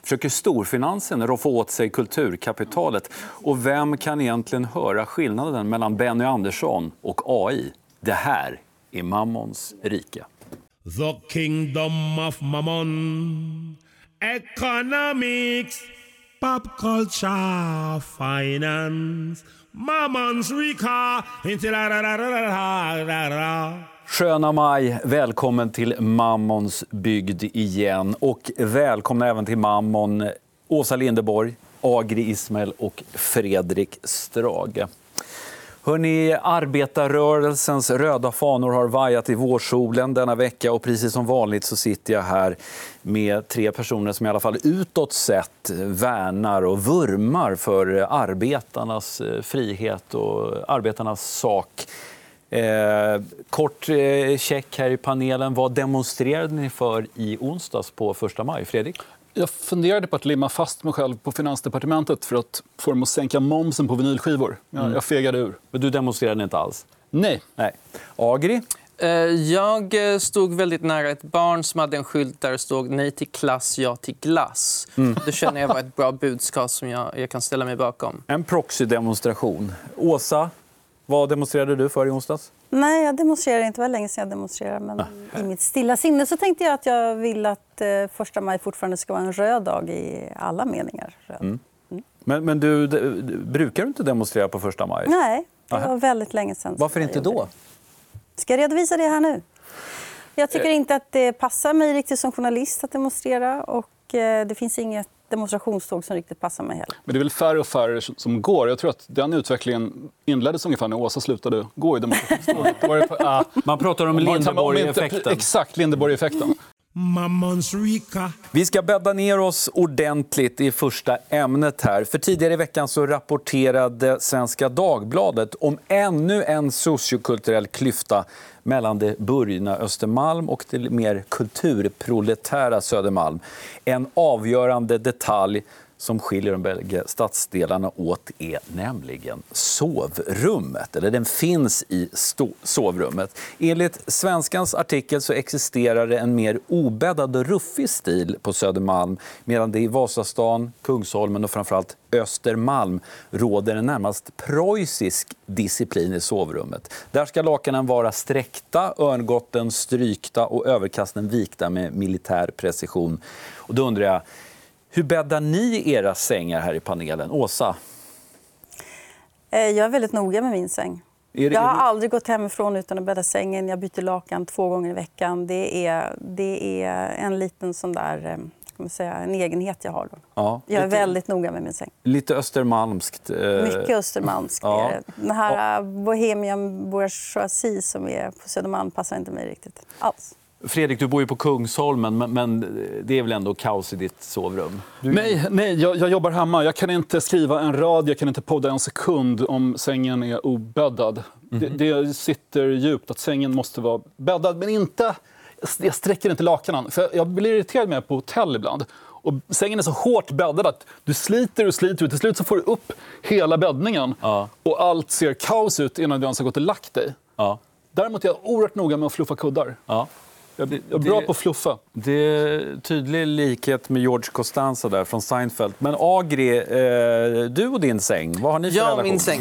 Försöker storfinansen roffa åt sig kulturkapitalet? Och vem kan egentligen höra skillnaden mellan Benny Andersson och AI? Det här är Mammons rike. The kingdom of Mammon, economics, pop culture, finance, Mammons rika. Sköna maj, välkommen till Mammons bygd igen. Och välkomna även till Mammon, Åsa Linderborg, Agri Ismail och Fredrik Strage. Hörrni, arbetarrörelsens röda fanor har vajat i vårsolen denna vecka och precis som vanligt så sitter jag här med tre personer som i alla fall utåt sett värnar och vurmar för arbetarnas frihet och arbetarnas sak. Kort check här i panelen. Vad demonstrerade ni för i onsdags på 1 maj? Fredrik? Jag funderade på att limma fast mig själv på Finansdepartementet för att få dem att sänka momsen på vinylskivor. Jag fegade ur. Men du demonstrerade inte alls? Nej. Agri? Jag stod väldigt nära ett barn som hade en skylt där det stod nej till klass, ja till glass. Det känner jag var ett bra budskap som jag kan ställa mig bakom. En proxydemonstration. Åsa, vad demonstrerade du för i onsdags? Nej, jag demonstrerar inte. Det var länge sedan jag demonstrerade. Men i mitt stilla sinne så tänkte jag att jag vill att 1 maj fortfarande ska vara en röd dag i alla meningar. Men du brukar du inte demonstrera på 1 maj? Nej, det var väldigt länge sedan. Varför inte då? Ska jag redovisa det här nu? Jag tycker inte att det passar mig riktigt som journalist att demonstrera. Och det finns inget demonstrationståg som riktigt passar mig heller. Men det är väl färre och färre som går. Jag tror att den utvecklingen inleddes ungefär när Åsa slutade gå i demonstrationståget. Man pratar om Linderborg-effekten. Exakt, Linderborg-effekten. Mammons rika. Vi ska bädda ner oss ordentligt i första ämnet här. För tidigare i veckan så rapporterade Svenska Dagbladet om ännu en sociokulturell klyfta mellan det burgna Östermalm och det mer kulturproletära Södermalm. En avgörande detalj som skiljer de bägge stadsdelarna åt är nämligen sovrummet. Eller den finns i sovrummet. Enligt Svenskans artikel så existerar det en mer obäddad och ruffig stil på Södermalm medan det i Vasastan, Kungsholmen och framförallt Östermalm råder en närmast preussisk disciplin i sovrummet. Där ska lakanen vara sträckta, örngotten strykta och överkasten vikta med militär precision. Och då undrar jag, hur bäddar ni era sängar här i panelen? Åsa? Jag är väldigt noga med min säng. Jag har aldrig gått hemifrån utan att bädda sängen. Jag byter lakan 2 gånger i veckan. Det är en liten sån där, ska man säga, en egenhet jag har då. Ja, jag är väldigt noga med min säng. Lite östermalmskt. Mycket östermalmskt. Ja. Den här bohemian bourgeoisie som är på Södermalm passar inte mig riktigt alls. Fredrik, du bor ju på Kungsholmen, men det är väl ändå kaos i ditt sovrum? Nej, jag jobbar hemma. Jag kan inte skriva en rad, jag kan inte podda en sekund om sängen är obäddad. Det sitter djupt att sängen måste vara bäddad, men inte... Jag sträcker inte lakanen, för jag blir irriterad med på hotell ibland. Och sängen är så hårt bäddad att du sliter och till slut så får du upp hela bäddningen. Ja. Och allt ser kaos ut innan du ens har gått och lagt dig. Ja. Däremot är jag oerhört noga med att fluffa kuddar. Ja. Jag är bra på att fluffa. Det är tydlig likhet med George Costanza där från Seinfeld. Men Agri, du och din säng, vad har ni för relation? Min säng.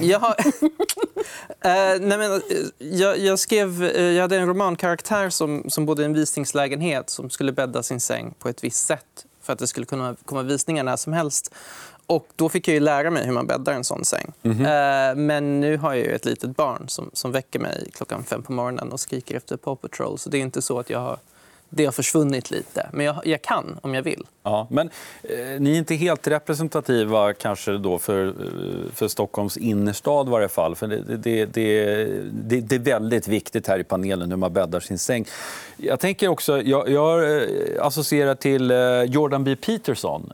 Jag hade en romankaraktär som bodde i en visningslägenhet som skulle bädda sin säng på ett visst sätt för att det skulle kunna komma visningar när som helst. Och då fick jag ju lära mig hur man bäddar en sån säng. Men nu har jag ju ett litet barn som väcker mig 5 på morgonen och skriker efter Paw Patrol. Så det är inte så att det har försvunnit lite. Men jag kan om jag vill. Ja, men ni är inte helt representativa kanske då för Stockholms innerstad i varje fall. För det är väldigt viktigt här i panelen hur man bäddar sin säng. Jag tänker också, jag associerar till Jordan B. Peterson,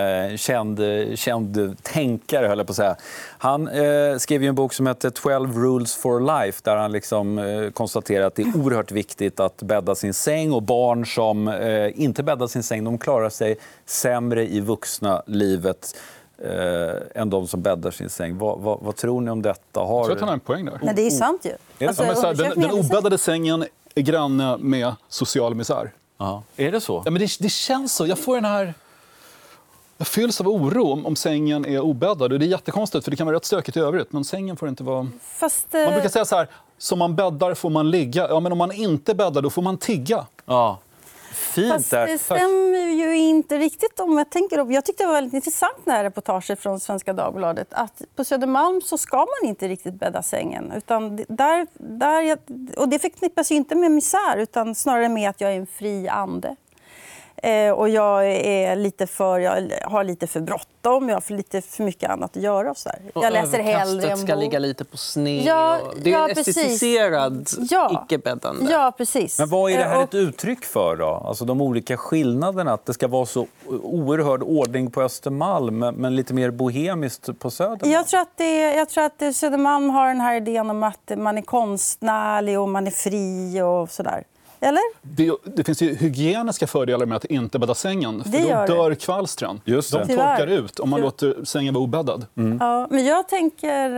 känd tänkare höll jag på att säga. Han skrev ju en bok som heter 12 Rules for Life där han liksom konstaterar att det är oerhört viktigt att bädda sin säng och barn som inte bäddar sin säng, de klarar sig sämre i vuxna livet än de som bäddar sin säng. Vad tror ni om detta? Jag tror att han har en poäng där. Men det är sant ju. Alltså, den obäddade sängen är granne med social misär. Ja. Är det så? Ja, men det känns så. Jag får den här... Jag fylls av oro om sängen är obäddad. Och det är jättekonstigt, för det kan vara rätt stökigt i övrigt. Men sängen får inte vara... Man brukar säga så här, som man bäddar får man ligga. Ja, men om man inte bäddar, då får man tigga. Ja. Fint. Fast det stämmer ju inte riktigt. Om jag tyckte det var väldigt intressant det här reportaget från Svenska Dagbladet. Att på Södermalm så ska man inte riktigt bädda sängen. Utan och det förknippas ju inte med misär, utan snarare med att jag är en fri ande. Och jag har lite för bråttom, jag har lite för mycket annat att göra. Och så här. Jag läser hellre ska ligga lite på sned. Det är en precis. estetiserad icke-bäddande. Ja, precis. Men vad är det här ett uttryck för då? Alltså de olika skillnaderna, att det ska vara så oerhörd ordning på Östermalm men lite mer bohemiskt på Södermalm? Jag tror att Södermalm har den här idén om att man är konstnärlig och man är fri och sådär. Eller? Det finns ju hygieniska fördelar med att inte bädda sängen. För då dör kvalstren. Just det. De torkar ut om man låter sängen vara obäddad. Ja, men jag tänker...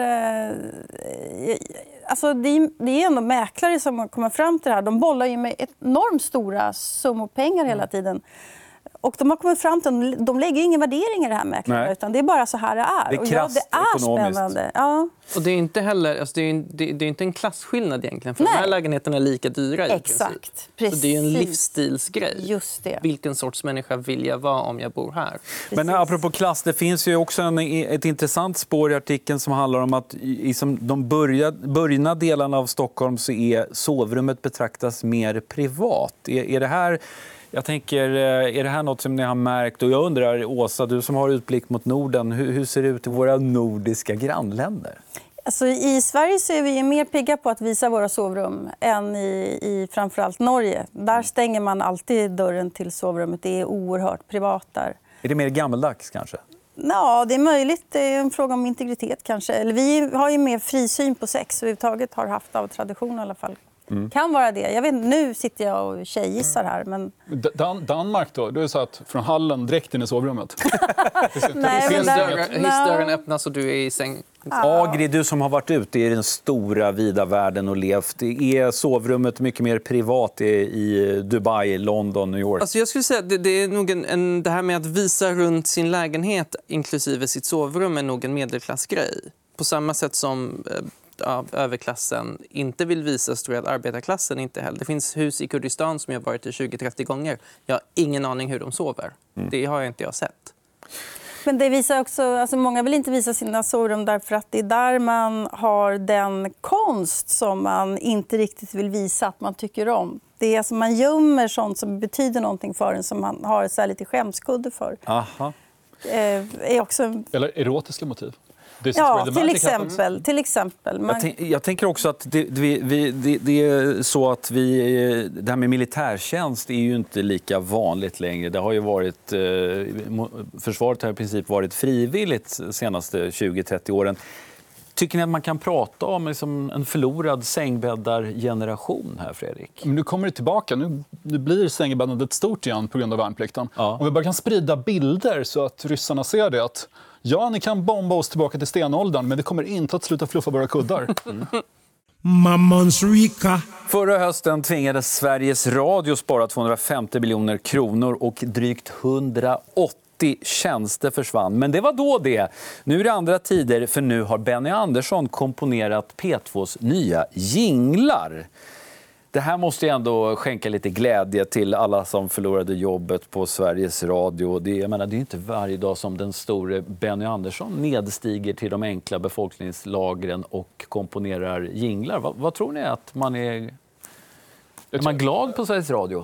Alltså det är ändå mäklare som kommer fram till det här. De bollar ju med enormt stora summor pengar hela tiden. Och de har kommit fram till att de lägger ingen värdering i det här mäklarna, utan det är bara så här det är. Det är krasst ekonomiskt. Spännande. Ja. Och det är inte heller, alltså det är inte en klassskillnad egentligen, för de här lägenheterna är lika dyra i princip. Precis. Så det är en livsstilsgrej. Just det. Vilken sorts människa vill jag vara om jag bor här? Men apropå klass, det finns ju också ett intressant spår i artikeln som handlar om att i de började delarna av Stockholm så är sovrummet betraktas mer privat. Är det här... Jag tänker, är det här något som ni har märkt? Och jag undrar, Åsa, du som har utblick mot Norden, hur ser det ut i våra nordiska grannländer? Alltså, i Sverige så är vi mer pigga på att visa våra sovrum än i framförallt Norge. Där stänger man alltid dörren till sovrummet. Det är oerhört privat där. Är det mer gammaldags kanske? Ja, det är möjligt. Det är en fråga om integritet kanske. Eller vi har ju mer frisyn på sex överhuvudtaget, har haft av tradition i alla fall. Kan vara det. Jag vet inte, nu sitter jag och tjejgissar här. Men... Danmark då? Du är så att från hallen direkt in i sovrummet. Hissdörren öppnas och du är i säng. Agri, du som har varit ute i den stora vida världen och levt. Är sovrummet mycket mer privat i Dubai, London, New York? Alltså jag skulle säga att det är nog det här med att visa runt sin lägenhet inklusive sitt sovrum är nog en medelklassgrej. På samma sätt som överklassen inte vill visa, tror jag att arbetarklassen inte heller. Det finns hus i Kurdistan som jag har varit i 20-30 gånger. Jag har ingen aning hur de sover. Det har jag inte sett. Men det visar också, alltså många vill inte visa sina sovrum därför att det är där man har den konst som man inte riktigt vill visa att man tycker om. Det är alltså man gömmer sånt som betyder någonting för en, som man har så här lite skämskudde för. Aha. Eller erotiska motiv. Ja, till exempel. Jag tänker också att det är så att det här med militärtjänst är ju inte lika vanligt längre. Det har ju varit, försvaret har i princip varit frivilligt de senaste 20-30 åren. Tycker ni att man kan prata om liksom en förlorad sängbäddargeneration här, Fredrik? Men nu kommer det tillbaka. Nu blir sängbäddandet stort igen på grund av värnplikten. Ja. Om vi bara kan sprida bilder så att ryssarna ser det att ni kan bomba oss tillbaka till stenåldern, men det kommer inte att sluta fluffa våra kuddar. Mammons Rika. Förra hösten tvingades Sveriges Radio spara 250 miljoner kronor och drygt 180 tjänster försvann. Men det var då det. Nu är det andra tider, för nu har Benny Andersson komponerat P2s nya jinglar. Det här måste ju ändå skänka lite glädje till alla som förlorade jobbet på Sveriges Radio. Det är inte varje dag som den store Benny Andersson nedstiger till de enkla befolkningslagren och komponerar jinglar. Vad tror ni att man är man glad på Sveriges Radio?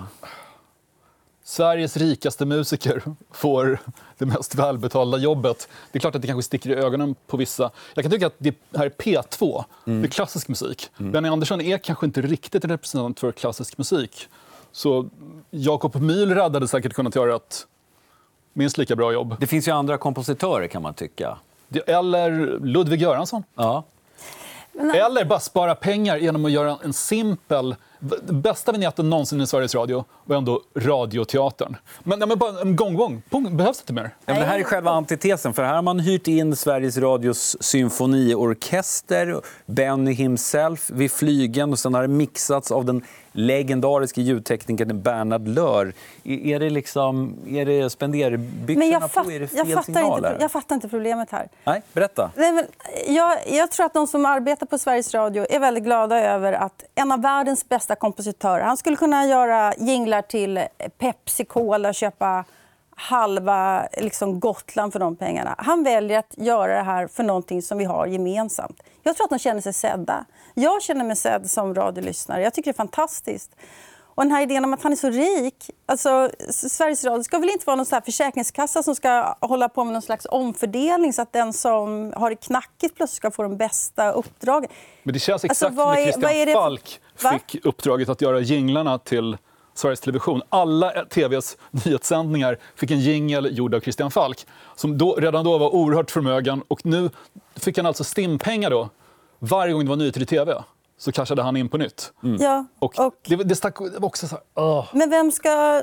Sveriges rikaste musiker får det mest välbetalda jobbet. Det är klart att det kanske sticker i ögonen på vissa. Jag kan tycka att det här är P2, det är klassisk musik. Benny Andersson är kanske inte riktigt en representant för klassisk musik. Så Jakob Myhl hade säkert kunnat göra ett minst lika bra jobb. Det finns ju andra kompositörer, kan man tycka. Eller Ludvig Göransson. Ja. Eller bara spara pengar genom att göra en simpel Den bästa vignetten någonsin i Sveriges Radio var ändå Radioteatern. Men bara en gång. Behövs inte mer? Ja, men det här är själva antitesen, för här har man hyrt in Sveriges Radios symfoniorkester, Benny himself vid flygen, och sen har det mixats av den legendariska ljudteknikern Bernhard Löhr. Är det spenderbyxorna på? Är det fel signaler? Jag fattar inte problemet här. Nej, berätta. Nej, men jag tror att de som arbetar på Sveriges Radio är väldigt glada över att en av världens bästa kompositörer, han skulle kunna göra jinglar till Pepsi Cola och köpa halva Gotland för de pengarna. Han väljer att göra det här för någonting som vi har gemensamt. Jag tror att de känner sig sedda. Jag känner mig sedd som radiolyssnare. Jag tycker det är fantastiskt. Och den här idén om att han är så rik. Alltså, Sveriges Radio ska väl inte vara någon sån här försäkringskassa som ska hålla på med någon slags omfördelning så att den som har det knackigt plötsligt ska få de bästa uppdragen. Men det känns exakt som när Christian Falk fick uppdraget att göra jinglarna till Sveriges Television. Alla TVs nyhetssändningar fick en jingle gjord av Christian Falk som redan då var oerhört förmögen, och nu fick han alltså stimpengar då. Varje gång det var nyheter i TV så cashade han in på nytt. Ja, och det stack också så här, Men vem ska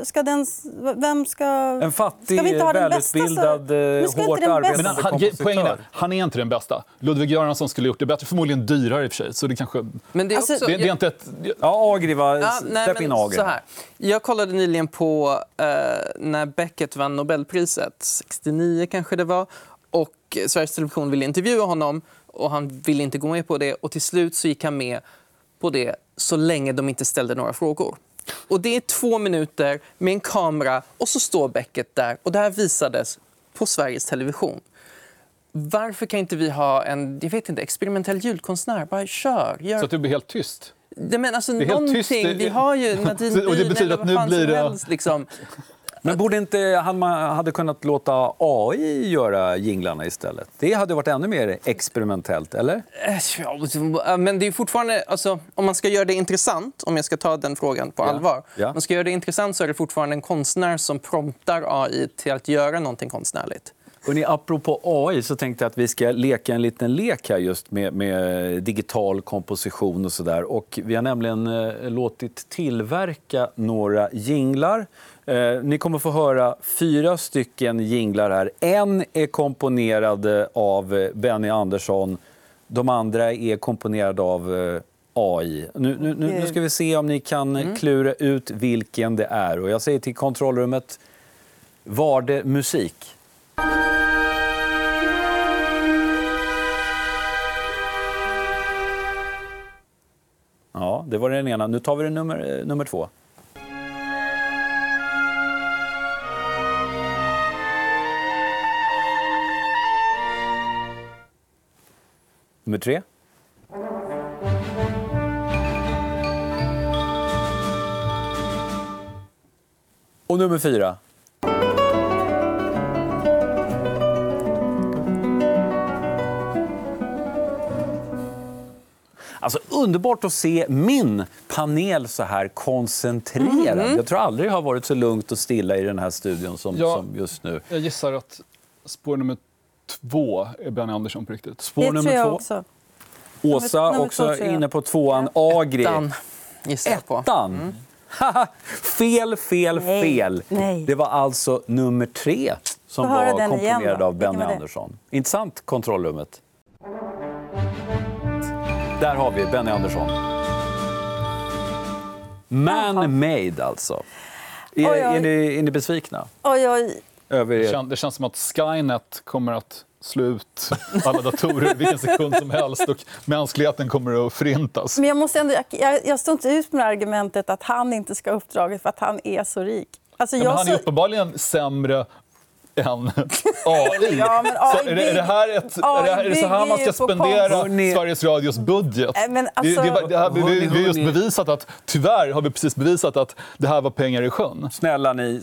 en fattig, ska vi inte ha den välutbildad, hårt arbetande kompositör. Poängen är, han är inte den bästa. Ludvig Göransson skulle gjort det bättre, förmodligen dyrare i och för sig. Så det kanske... Men det är också... det är inte ett... Ja, Agri släpp in Agri. Så här. Jag kollade nyligen på när Beckett vann Nobelpriset, 69 kanske det var, och Sveriges Television ville intervjua honom. Och han ville inte gå med på det. Och till slut så gick han med på det så länge de inte ställde några frågor. Och det är 2 minuter med en kamera och så står Beckett där. Och det här visades på Sveriges Television. Varför kan inte vi ha en experimentell ljudkonstnär? Bara kör. Så att det blir helt tyst? Men alltså det är helt tyst. Vi har ju Nadine och det betyder att nu blir det... Helst, liksom. Men borde inte man hade kunnat låta AI göra jinglarna istället? Det hade varit ännu mer experimentellt, eller? Men det är fortfarande, alltså, om man ska göra det intressant, om jag ska ta den frågan på allvar. Om man ska göra det intressant så är det fortfarande en konstnär som promptar AI till att göra någonting konstnärligt. Och apropå AI så tänkte jag att vi ska leka en liten lek här just med digital komposition och sådär. Och vi har nämligen låtit tillverka några jinglar. Ni kommer få höra 4 stycken jinglar här. En är komponerad av Benny Andersson. De andra är komponerade av AI. Nu ska vi se om ni kan klura ut vilken det är. Och jag säger till kontrollrummet, var det musik? Ja, det var den ena. Nu tar vi nummer 2. Nummer 3. Och nummer 4. Alltså underbart att se min panel så här koncentrerad. Jag tror aldrig det har varit så lugnt och stilla i den här studion som just nu. Jag gissar att spår nummer 2 är Benny Andersson på riktigt. Spår nummer 2. Också. Åsa nummer också 2, inne på 2:an. Agri. Gissar jag på. 1:an. Fel. Nej. Det var alltså nummer 3 som var komponerad av Benny Andersson. Intressant, kontrollrummet. Där har vi Benny Andersson. Man-made alltså. Är ni besvikna? Oj. Det känns som att Skynet kommer att slå ut alla datorer vilken sekund som helst och mänskligheten kommer att förintas. Men jag står inte ut med argumentet att han inte ska ha uppdraget för att han är så rik. Alltså, men han är uppenbarligen sämre än AI. Är det så här man ska spendera Sveriges Radios budget? Men alltså, vi har just bevisat att, tyvärr har vi precis bevisat att det här var pengar i sjön. Snälla ni.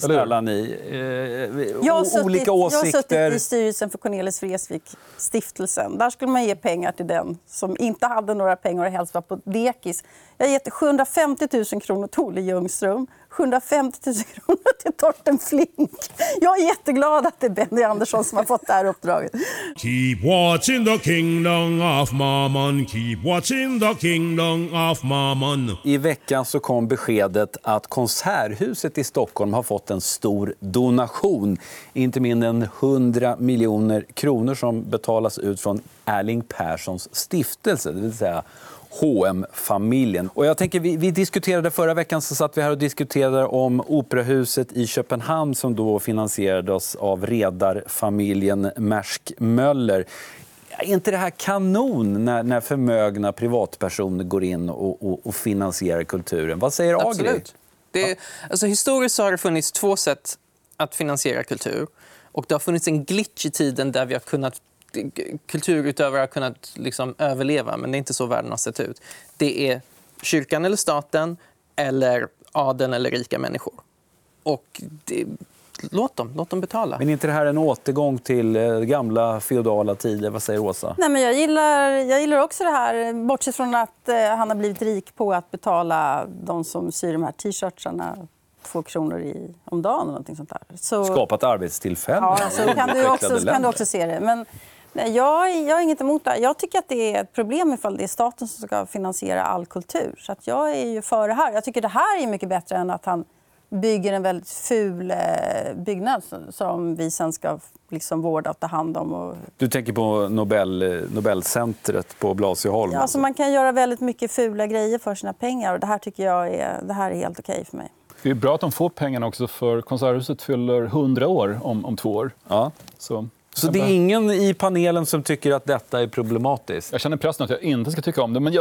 Olika åsikter. Jag har suttit i styrelsen för Cornelis Vreeswijk-stiftelsen. Där skulle man ge pengar till den som inte hade några pengar och helst var på dekis. Jag har gett 750 000 kronor till Olle Ljungström, 750 000 kronor till Torsten Flink. Jag är jätteglad att det är Benny Andersson som har fått det här uppdraget. Keep watching the kingdom of Mammon. Keep watching the kingdom of Mammon. I veckan så kom beskedet att Konserthuset i Stockholm har fått en stor donation. Inte mindre än 100 miljoner kronor som betalas ut från Erling Perssons stiftelse, det vill säga H&M-familjen. Och jag tänker, vi diskuterade förra veckan, så satt vi här och diskuterade om operahuset i Köpenhamn som då finansierades av redarfamiljen Maersk Möller. Är inte det här kanon när förmögna privatpersoner går in och finansierar kulturen? Vad säger Agri? Absolut. Alltså, historiskt har det funnits 2 sätt att finansiera kultur. Och det har funnits en glitch i tiden där vi har kunnat kulturutövare har kunnat liksom överleva, men det är inte så världen har sett ut. Det är kyrkan eller staten eller adeln eller rika människor. Och låt dem betala. Men är inte det här en återgång till gamla feodala tider? Vad säger Åsa? Nej, men jag gillar också det här, bortsett från att han har blivit rik på att betala de som syr de här t-shirtsarna 2 kronor om dagen eller någonting sånt där. Så, skapat arbetstillfällen. Ja, så kan du också se det. Men nej, jag har inget emot det. Jag tycker att det är ett problem ifall det är staten som ska finansiera all kultur. Så att jag är ju för det här. Jag tycker det här är mycket bättre än att han bygger en väldigt ful byggnad som vi sen ska liksom vårda och ta hand om. Och... Du tänker på Nobelcentret på Blasieholm? Ja, alltså man kan göra väldigt mycket fula grejer för sina pengar. Och det här tycker jag är helt okej för mig. Det är bra att de får pengarna också, för Konserthuset fyller 100 år om 2 år. Ja. Så det är ingen i panelen som tycker att detta är problematiskt? Jag känner pressen att jag inte ska tycka om det, men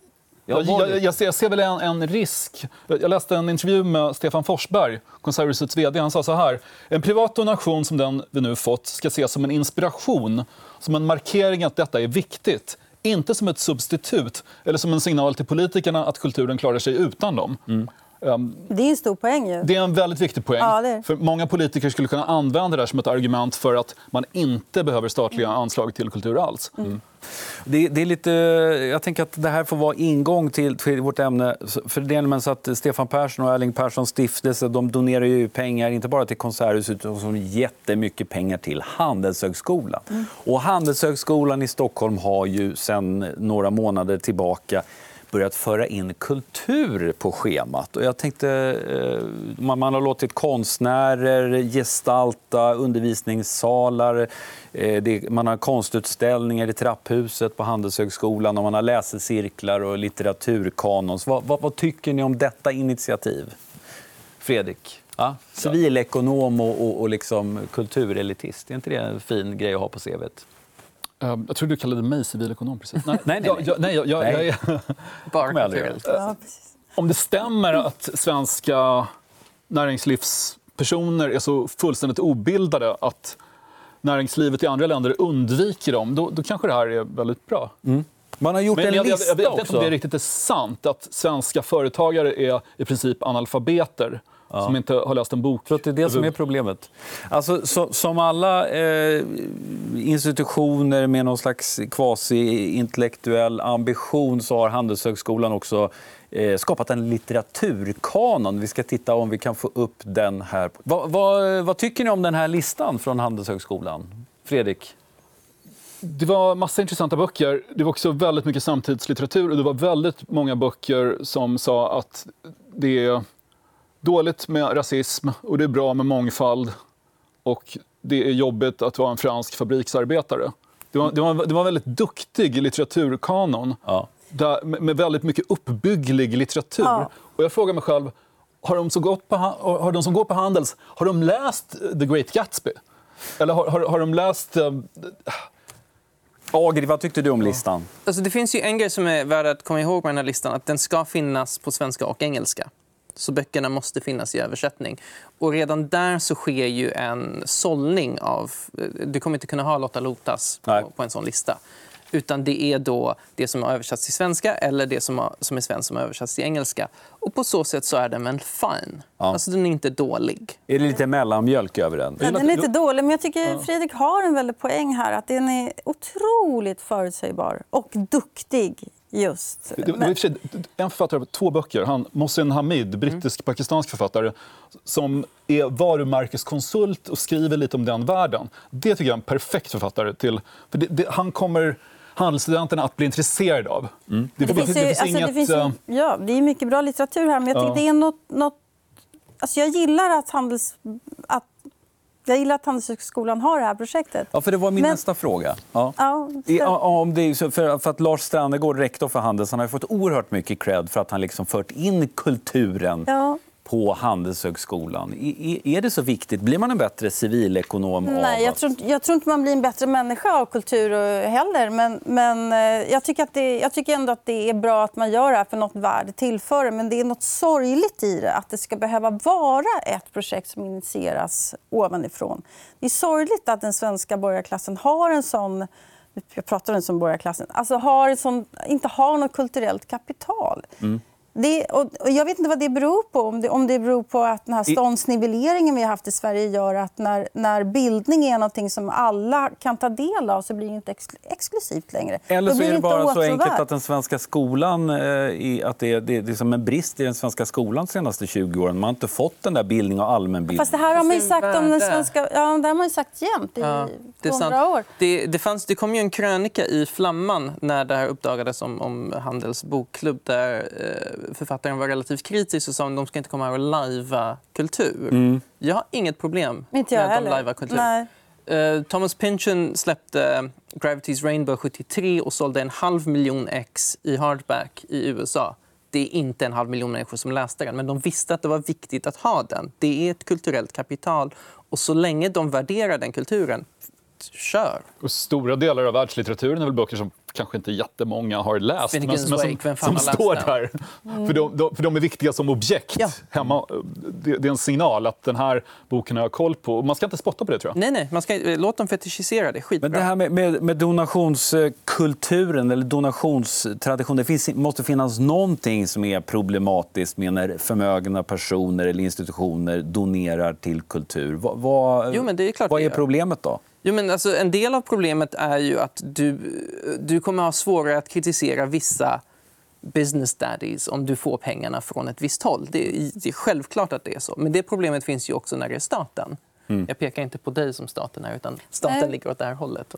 jag ser väl en risk. Jag läste en intervju med Stefan Forsberg, Konserthusets vd. Han sa så här: en privat donation som den vi nu fått ska ses som en inspiration, som en markering att detta är viktigt. Inte som ett substitut eller som en signal till politikerna att kulturen klarar sig utan dem. Det är en stor poäng ju. Det är en väldigt viktig poäng. Ja, det är. För många politiker skulle kunna använda det där som ett argument för att man inte behöver statliga anslag till kultur alls. Det är lite, jag tänker att det här får vara ingång till vårt ämne. För det är så att Stefan Persson och Erling Perssons stiftelse, de donerar ju pengar inte bara till Konserthuset utan som jättemycket pengar till Handelshögskolan. Och Handelshögskolan i Stockholm har ju sedan några månader tillbaka börjat föra in kultur på schemat. Och jag tänkte, man har låtit konstnärer gestalta undervisningssalar, man har konstutställningar i trapphuset på Handelshögskolan och man har läsecirklar och litteraturkanons. Vad tycker ni om detta initiativ? Fredrik? Ja? Civilekonom och liksom kulturelitist. Är inte det en fin grej att ha på CV:t? Jag tror du kallade mig civilekonom precis. Nej. Jag är... Bara Om det stämmer att svenska näringslivspersoner är så fullständigt obildade att näringslivet i andra länder undviker dem, då kanske det här är väldigt bra. Man har gjort en lista jag vet också. inte om det riktigt är sant att svenska företagare är i princip analfabeter. Som inte har läst en bok. Jag tror att det är det som är problemet. Alltså, som alla institutioner med någon slags quasi-intellektuell ambition så har Handelshögskolan också skapat en litteraturkanon. Vi ska titta om vi kan få upp den här. Vad tycker ni om den här listan från Handelshögskolan? Fredrik? Det var massa intressanta böcker. Det var också väldigt mycket samtidslitteratur. Och det var väldigt många böcker som sa att det är dåligt med rasism och det är bra med mångfald och det är jobbigt att vara en fransk fabriksarbetare. Det var en väldigt duktig litteraturkanon med väldigt mycket uppbygglig litteratur. Ja. Och jag frågar mig själv, har de som går på Handels, har de läst The Great Gatsby? Eller har de läst... Agri, vad tyckte du om listan? Alltså, det finns ju en grej som är värd att komma ihåg med den här listan, att den ska finnas på svenska och engelska. Så böckerna måste finnas i översättning. Och redan där så sker ju en sållning av... Du kommer inte kunna ha Lotta Lotas på en sån lista. Utan det är då det som har översatts till svenska eller det som är svenskt som har översatts till engelska. Och på så sätt så är den väl fine. Ja. Alltså den är inte dålig. Är det lite mellanmjölk över den? Ja, den är inte dålig, men jag tycker Fredrik har en väldigt poäng här. Att den är otroligt förutsägbar och duktig Just. En författare av 2 böcker, Mohsen Hamid, brittisk-pakistansk författare, som är varumärkeskonsult och skriver lite om den världen. Det tycker jag är en perfekt författare till. För han kommer handelsstudenterna att bli intresserade av. Det är mycket bra litteratur här, men jag tycker det är något alltså jag gillar att Handelshögskolan har det här projektet. Ja, för det var min nästa fråga. Om det är för att Lars Strannegård, rektor för Handels, han har fått oerhört mycket cred för att han liksom fört in kulturen på Handelshögskolan. Är det så viktigt? Blir man en bättre civilekonom? Nej, jag tror inte man blir en bättre människa av kultur heller. Men jag tycker ändå att det är bra att man gör det här för något värde tillför. Men det är något sorgligt i det, att det ska behöva vara ett projekt som initieras ovanifrån. Det är sorgligt att den svenska borgarklassen har en sån... Jag pratar om den som borgarklassen. Alltså inte har något kulturellt kapital. Och jag vet inte vad det beror på. Om det beror på att den här ståndsnivelleringen vi har haft i Sverige gör att när bildning är någonting som alla kan ta del av så blir det inte exklusivt längre. Eller så är det bara så enkelt att den svenska skolan, att det är som en brist i den svenska skolan de senaste 20 åren. Man har inte fått den där bildning och allmänbildning. Fast det här har man ju sagt om den svenska... Ja, det har man ju sagt jämt i 100 år. Det kom ju en krönika i Flamman när det här uppdagades om Handels bokklubb där författaren var relativt kritisk och sa att de ska inte komma här och lajva kultur. Jag har inget problem med att de lajvar kultur. Nej. Thomas Pynchon släppte Gravity's Rainbow 73 och sålde 500 000 ex i hardback i USA. Det är inte 500 000 människor som läste den, men de visste att det var viktigt att ha den. Det är ett kulturellt kapital och så länge de värderar den kulturen, kör. Och stora delar av världslitteraturen är väl böcker som kanske inte jättemånga har läst, men som står där. För de är viktiga som objekt hemma. Det är en signal att den här boken har jag koll på. Man ska inte spotta på det, tror jag. Nej, man ska låt dem fetischisera det. Skitbra. Men det här med donationskulturen eller donationstraditionen, det måste finnas någonting som är problematiskt med när förmögna personer eller institutioner donerar till kultur. Vad är problemet då? Jo, men alltså, en del av problemet är ju att du kommer ha svårare att kritisera vissa business daddies om du får pengarna från ett visst håll. Det är självklart att det är så. Men det problemet finns ju också när det är staten. Jag pekar inte på dig som staten är, utan staten ligger åt det här hållet.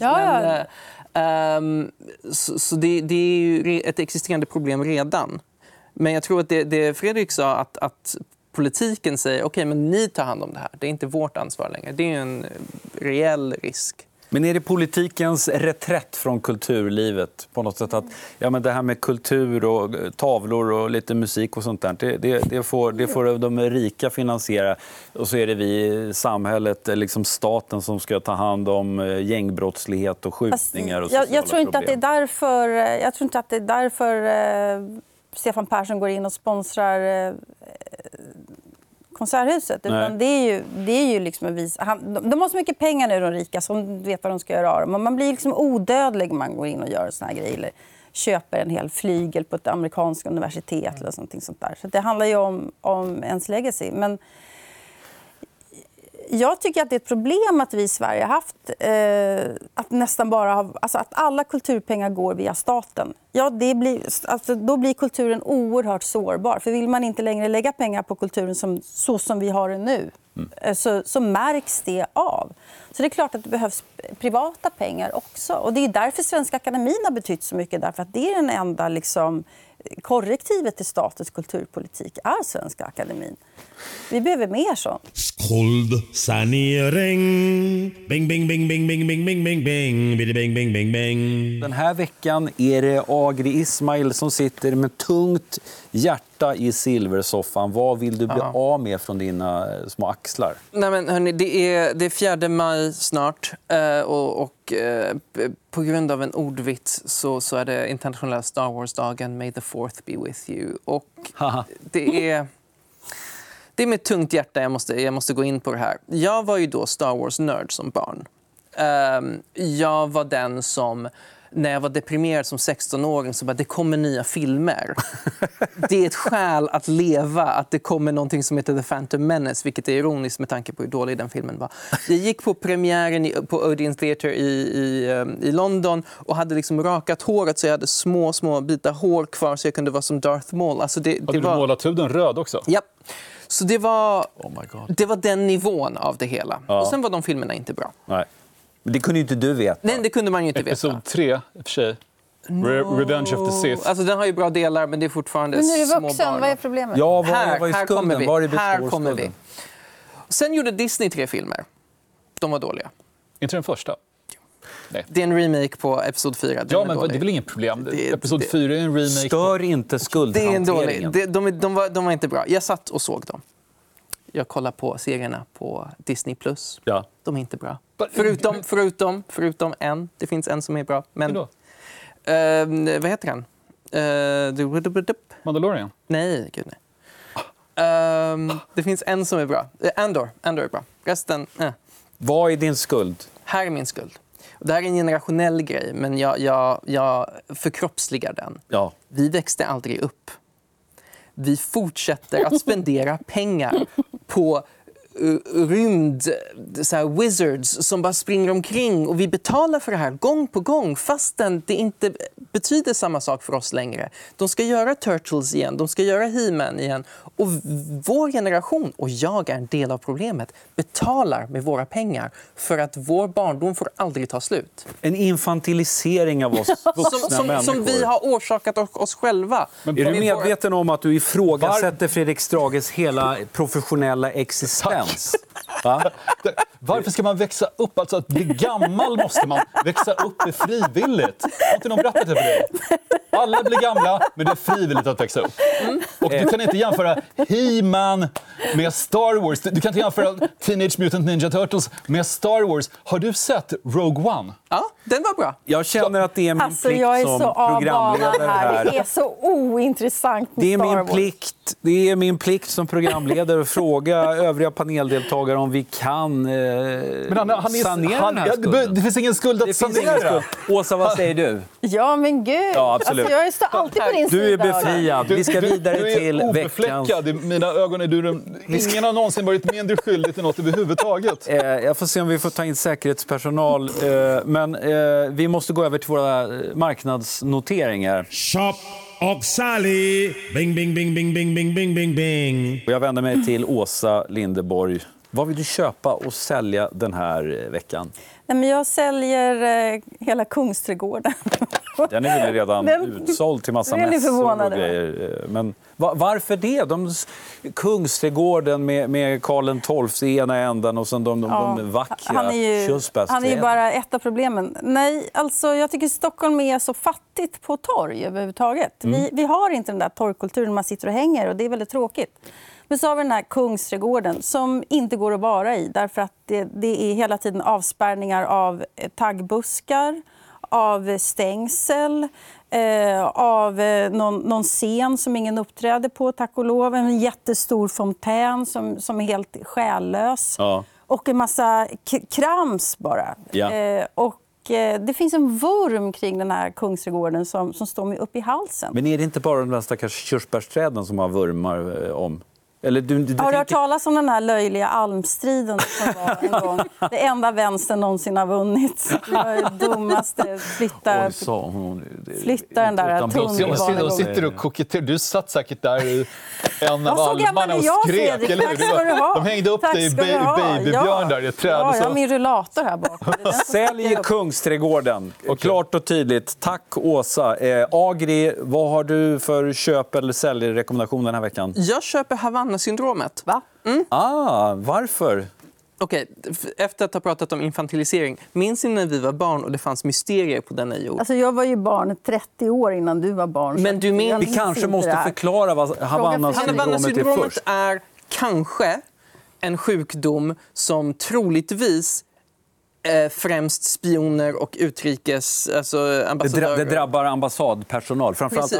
Så det är ju ett existerande problem redan. Men jag tror att det Fredrik sa att politiken säger okej, men ni tar hand om det här. Det är inte vårt ansvar längre. Det är en reell risk. Men är det politikens reträtt från kulturlivet på något sätt att men det här med kultur och tavlor och lite musik och sånt där, det får de rika finansiera och så är det vi, samhället, liksom staten, som ska ta hand om gängbrottslighet och skjutningar och sociala problem. Jag tror inte att det är därför Stefan Persson går in och sponsrar Konserthuset. Utan det är ju liksom en de har så mycket pengar nu, de rika, som vet vad de ska göra av dem. Man blir liksom odödlig om man går in och gör såna här grejer. Eller köper en hel flygel på ett amerikanskt universitet eller sånt där. Så det handlar ju om ens legacy. Men jag tycker att det är ett problem att vi i Sverige har haft att nästan bara att alla kulturpengar går via staten. Ja, då blir kulturen oerhört sårbar. För vill man inte längre lägga pengar på kulturen så som vi har det nu, så märks det av. Så det är klart att det behövs privata pengar också. Och det är därför Svenska Akademin har betytt så mycket. Därför att det är den enda korrektivet till statens kulturpolitik är Svenska Akademin. Vi behöver mer så. Skuldsanering. Bing, bing, bing, bing, bing, bing, bing, bing, bing, bing, bing, bing, bing. Den här veckan är det Agri Ismail som sitter med tungt hjärta i silversoffan. Vad vill du bli av med från dina små axlar? Nej, men hörni, det är 4 maj snart och på grund av en ordvits så är det internationella Star Wars-dagen. May the 4th be with you. Och det är med tungt hjärta jag måste gå in på det här. Jag var ju då Star Wars-nörd som barn. Jag var den som när jag var deprimerad som 16-åring så bara, det kommer nya filmer. Det är ett skäl att leva, att det kommer någonting som heter The Phantom Menace, vilket är ironiskt med tanke på hur dålig den filmen var. Jag gick på premiären på Odeon Theatre i London och hade liksom rakat håret så jag hade små bitar hår kvar så jag kunde vara som Darth Maul. Alltså du målat huden röd också? Ja. Så det var den nivån av det hela. Ja. Och sen var de filmerna inte bra. Nej. Men det kunde ju inte du veta. Nej, det kunde man ju inte veta. Episod 3, i och för sig. Revenge of the Sith. Alltså den har ju bra delar, men det är fortfarande små barn. Men nu är du vuxen, vad är Ja, problemet? här kommer vi. Sen gjorde Disney 3 filmer. De var dåliga. Inte den första? Nej. Det är en remake på Episod 4. Ja, men det är väl inget problem. Episod 4 är en remake. Stör inte skuldhanteringen. Det är en dålig. De var inte bra. Jag satt och såg dem. Jag kollar på serierna på Disney+. Ja. De är inte bra. Förutom en. Det finns en som är bra. Men, vad heter den? Mandalorian? Nej, gud nej. Det finns en som är bra. Andor är bra. Resten, Vad är din skuld? Här är min skuld. Det här är en generationell grej, men jag förkroppsligar den. Ja. Vi växte aldrig upp. Vi fortsätter att spendera pengar på rymd så här, wizards som bara springer omkring och vi betalar för det här gång på gång fastän det inte betyder samma sak för oss längre. De ska göra Turtles igen, de ska göra He-Man igen och vår generation, och jag är en del av problemet, betalar med våra pengar för att vår barndom får aldrig ta slut. En infantilisering av oss vuxna människor. Som vi har orsakat oss själva. Men är du medveten om att du ifrågasätter Fredrik Strages hela professionella existens? Va? Varför ska man växa upp? Alltså att bli gammal måste man växa upp är frivilligt. Har inte någon berättat det för dig? Alla blir gamla, men det är frivilligt att växa upp. Och du kan inte jämföra He-Man med Star Wars. Du kan inte jämföra Teenage Mutant Ninja Turtles med Star Wars. Har du sett Rogue One? Ja, den var bra. Jag känner att det är min plikt jag är som så programledare här. Det är så ointressant med Det är Star min Wars. plikt. Det är min plikt som programledare att fråga övriga paneldeltagare om vi kan sanera den här skulden. Det finns ingen skuld att sanera. Åsa, vad säger du? Ja, men gud. Ja, absolut. Alltså, jag står alltid på din sida. Du är befriad. Vi ska vidare du till är veckans... obefläckad. I mina ögon är du ingen har någonsin varit mindre skyldig till något överhuvudtaget. Jag får se om vi får ta in säkerhetspersonal. Men vi måste gå över till våra marknadsnoteringar. Shop och Sally. Bing, bing, bing, bing, bing, bing, bing, bing, bing. Och jag vänder mig till Åsa Linderborg. Vad vill du köpa och sälja den här veckan? Nej, men jag säljer hela Kungsträdgården. Den är väl redan utsåld till massa mässor och grejer. Men varför det? Kungsträdgården med Karl XII i ena ändan och sen de vackra körsbärsträden. Han är ju bara ett av problemen. Nej, alltså jag tycker Stockholm är så fattigt på torg överhuvudtaget. Vi har inte den där torgkulturen man sitter och hänger och det är väldigt tråkigt. Men så har vi den här Kungsträdgården som inte går att vara i därför att det är hela tiden avspärrningar av taggbuskar, av stängsel, av någon scen som ingen uppträder på, tack och lov. En jättestor fontän som är helt själlös. Ja. Och en massa krams bara. Ja. Det finns en vurm kring den här Kungsträdgården som står mig upp i halsen. Men är det inte bara de där stackars körsbärsträden som har vurmar om? Eller har du hört talas om den här löjliga almstriden som var en gång? Det enda vänstern någonsin har vunnit. Det var det dummaste. Flytta den där tunnelbanan. Och sitter och koketterar. Du satt säkert där i en av almarna och skrek. Eller? De hängde upp dig i babybjörn där i ett träd. Ja, jag har min rullator här bakom. Sälj Kungsträdgården. Klart och tydligt. Tack Åsa. Agri, vad har du för köp- eller säljrekommendation den här veckan? Jag köper Havanna-syndromet. Va? Varför? Okej, efter att ha pratat om infantilisering. Minns ni när vi var barn och det fanns mysterier på denna jord? Alltså jag var ju barn 30 år innan du var barn. Men du minns... Vi kanske måste förklara vad Havanna-syndromet är kanske en sjukdom som troligtvis främst spioner och utrikes ambassadörer. Det drabbar ambassadpersonal, framförallt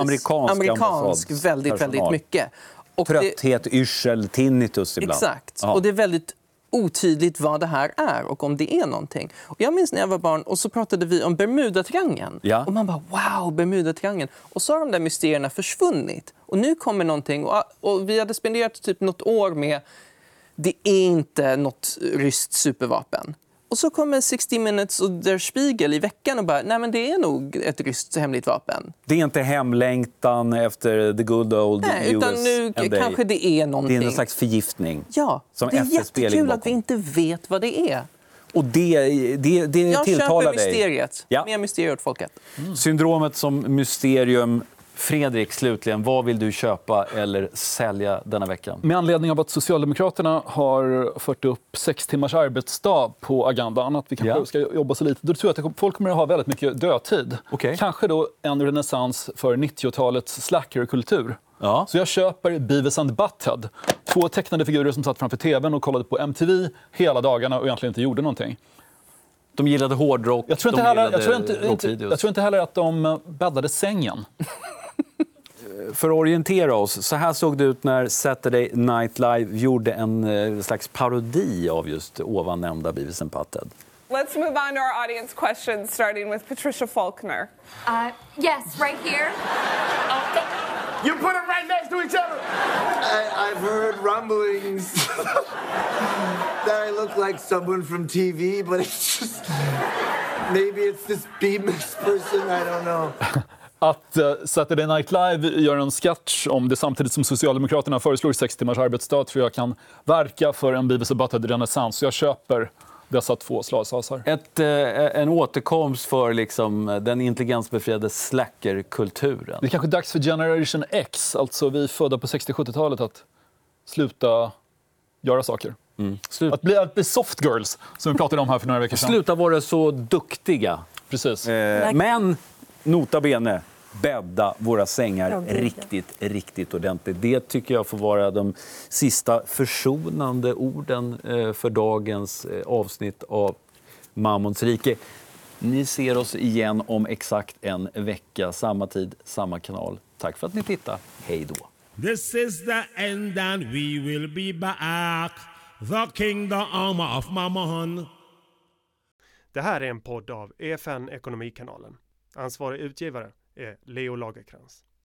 amerikansk väldigt mycket. Och trötthet, yrsel, tinnitus ibland. Exakt. Ja. Och det är väldigt otydligt vad det här är och om det är någonting. Och jag minns när jag var barn och så pratade vi om Bermudatriangeln. Ja. Och man bara, wow, Bermudatriangeln. Och så har de där mysterierna försvunnit. Och nu kommer någonting. Och vi hade spenderat typ något år med, det är inte något ryskt supervapen. Och så kommer 60 Minutes och Der Spiegel i veckan och bara, nej men det är nog ett ryskt hemligt vapen. Det är inte hemlängtan efter the good old Nej, US utan nu and day. kanske det är någonting. Det är en slags förgiftning. Ja, som det är FSB ligger jättekul bakom. att vi inte vet vad det är. Och det Jag tilltalar köper dig. mysteriet. Ja. Mer mysterier åt folket. Syndromet som mysterium. Fredrik, slutligen, vad vill du köpa eller sälja denna veckan? Med anledning av att Socialdemokraterna har fört upp 6 timmars arbetsdag på agendan, att vi kanske ska jobba så lite, då tror jag att folk kommer att ha väldigt mycket dödtid. Okej. Kanske då en renässans för 90-talets slackerkultur. Ja. Så jag köper Beavis and Butthead. 2 tecknade figurer som satt framför tvn och kollade på MTV hela dagarna och egentligen inte gjorde någonting. De gillade hårdrock, Jag tror inte heller att de bäddade sängen. För att orientera oss, så här såg det ut när Saturday Night Live gjorde en slags parodi av just ovan nämnda Beavis and Butthead. Let's move on to our audience questions, starting with Patricia Faulkner. Yes, right here. You put them right next to each other. I've heard rumblings that I look like someone from TV, but it's just... Maybe it's this Beavis person, I don't know. Att Saturday Night Live gör en sketch om det samtidigt som Socialdemokraterna föreslår 6 timmars arbetsdag tror jag kan verka för en Beavis and Butthead-renässans. Så jag köper dessa 2 slagsasar. En återkomst för liksom den intelligensbefriade slackerkulturen. Det är kanske dags för Generation X, alltså vi födda på 60-70-talet, att sluta göra saker. Att bli soft girls, som vi pratade om här för några veckor sedan. Sluta vara så duktiga. Precis. Men nota bene, bädda våra sängar riktigt ordentligt. Det tycker jag får vara de sista försonande orden för dagens avsnitt av Mammons rike. Ni ser oss igen om exakt en vecka, samma tid, samma kanal. Tack för att ni tittar. Hej då. This is the end and we will be back. The kingdom of Mammon. Det här är en podd av EFN Ekonomikanalen. Ansvarig utgivare är Leo Lagerkrans.